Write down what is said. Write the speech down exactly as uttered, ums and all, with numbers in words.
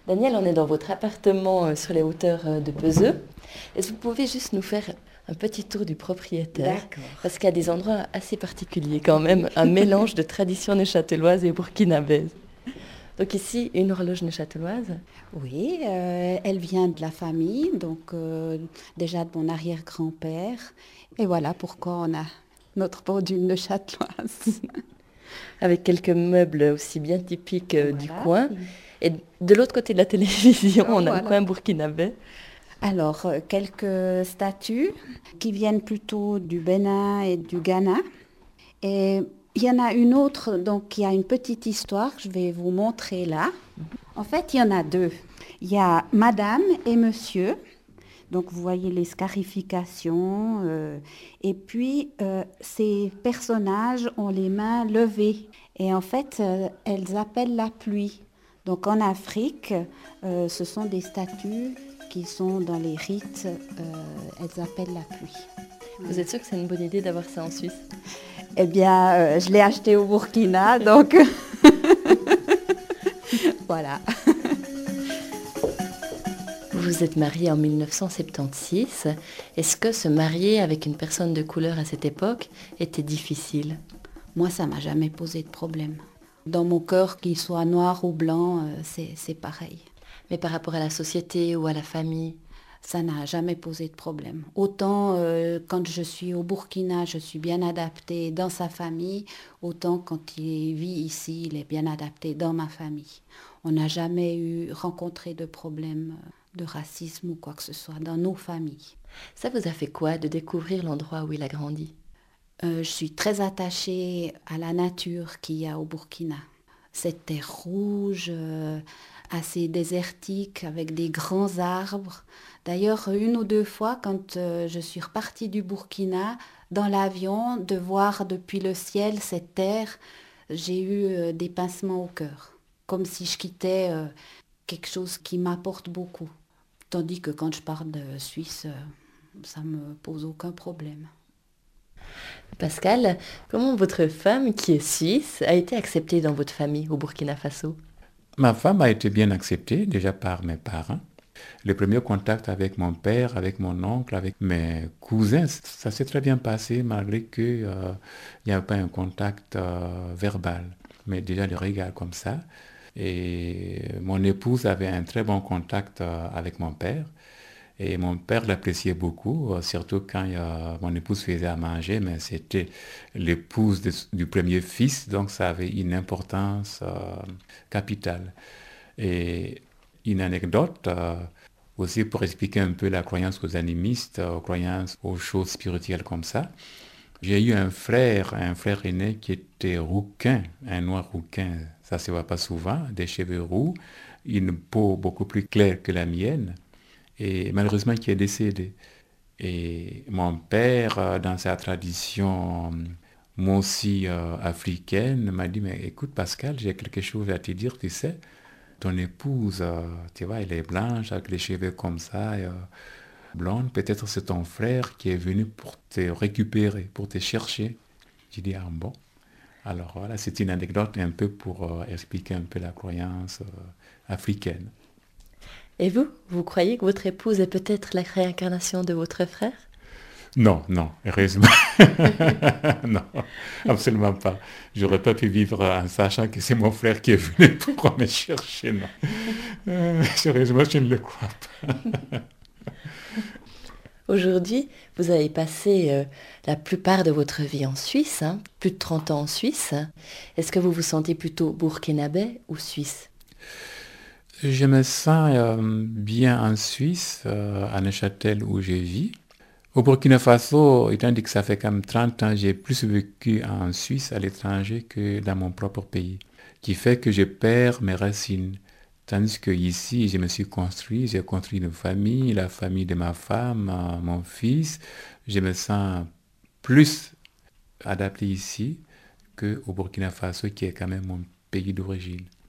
Daniel, on est dans votre appartement euh, sur les hauteurs euh, de Peseux. Est-ce que vous pouvez juste nous faire un petit tour du propriétaire? D'accord. Parce qu'il y a des endroits assez particuliers quand même, un mélange de tradition neuchâteloise et burkinabèse. Donc ici, une horloge neuchâteloise. Oui, euh, elle vient de la famille, donc euh, déjà de mon arrière-grand-père. Et voilà pourquoi on a notre pendule neuchâteloise. Avec quelques meubles aussi bien typiques euh, du Voilà. coin. Et de l'autre côté de la télévision, Oh, on a un voilà. coin burkinabé. Alors, euh, quelques statues qui viennent plutôt du Bénin et du Ghana. Et il y en a une autre, donc qui a une petite histoire que je vais vous montrer là. En fait, il y en a deux. Il y a Madame et Monsieur. Donc, vous voyez les scarifications. euh, et puis, euh, ces personnages ont les mains levées. Et en fait, euh, elles appellent la pluie. Donc, en Afrique, euh, ce sont des statues qui sont dans les rites. euh, elles appellent la pluie. Vous êtes sûr que c'est une bonne idée d'avoir ça en Suisse? Eh bien, euh, je l'ai acheté au Burkina, donc voilà. Vous vous êtes marié en mille neuf cent soixante-seize. Est-ce que se marier avec une personne de couleur à cette époque était difficile? Moi, ça m'a jamais posé de problème. Dans mon cœur, qu'il soit noir ou blanc, euh, c'est, c'est pareil. Mais par rapport à la société ou à la famille? Ça n'a jamais posé de problème. Autant euh, quand je suis au Burkina, je suis bien adaptée dans sa famille, autant quand il vit ici, il est bien adapté dans ma famille. On n'a jamais eu rencontré de problème euh, de racisme ou quoi que ce soit dans nos familles. Ça vous a fait quoi de découvrir l'endroit où il a grandi? Euh, je suis très attachée à la nature qu'il y a au Burkina. Cette terre rouge, euh, assez désertique, avec des grands arbres. D'ailleurs, une ou deux fois, quand euh, je suis repartie du Burkina, dans l'avion, de voir depuis le ciel cette terre, j'ai eu euh, des pincements au cœur. Comme si je quittais euh, quelque chose qui m'apporte beaucoup. Tandis que quand je pars de Suisse, euh, ça ne me pose aucun problème. Pascal, comment votre femme, qui est suisse, a été acceptée dans votre famille au Burkina Faso? Ma femme a été bien acceptée déjà par mes parents. Le premier contact avec mon père, avec mon oncle, avec mes cousins, ça s'est très bien passé malgré qu'il n'y avait pas un contact euh, verbal, mais déjà le regard comme ça. Et mon épouse avait un très bon contact euh, avec mon père. Et mon père l'appréciait beaucoup, euh, surtout quand euh, mon épouse faisait à manger, mais c'était l'épouse de- du premier fils, donc ça avait une importance euh, capitale. Et une anecdote, euh, aussi pour expliquer un peu la croyance aux animistes, euh, aux croyances aux choses spirituelles comme ça. J'ai eu un frère, un frère aîné qui était rouquin, un noir rouquin, ça se voit pas souvent, des cheveux roux, une peau beaucoup plus claire que la mienne, et malheureusement qui est décédé. Et mon père, euh, dans sa tradition, euh, moi aussi euh, africaine, m'a dit, mais écoute Pascal, j'ai quelque chose à te dire, tu sais, ton épouse, euh, tu vois, elle est blanche, avec les cheveux comme ça, et, euh, blonde, peut-être c'est ton frère qui est venu pour te récupérer, pour te chercher. J'ai dit, ah bon. Alors voilà, c'est une anecdote un peu pour euh, expliquer un peu la croyance euh, africaine. Et vous, vous croyez que votre épouse est peut-être la réincarnation de votre frère? Non, non, heureusement. Non, absolument pas. J'aurais pas pu vivre en sachant que c'est mon frère qui est venu pour me chercher, non. Euh, heureusement, je ne le crois pas. Aujourd'hui, vous avez passé euh, la plupart de votre vie en Suisse, hein, plus de trente ans en Suisse. Est-ce que vous vous sentez plutôt burkinabé ou suisse? Je me sens euh, bien en Suisse, euh, à Neuchâtel où je vis. Au Burkina Faso, étant donné que ça fait comme trente ans, j'ai plus vécu en Suisse, à l'étranger, que dans mon propre pays, qui fait que je perds mes racines. Tandis que ici, je me suis construit, j'ai construit une famille, la famille de ma femme, euh, mon fils. Je me sens plus adapté ici qu'au Burkina Faso, qui est quand même mon pays d'origine.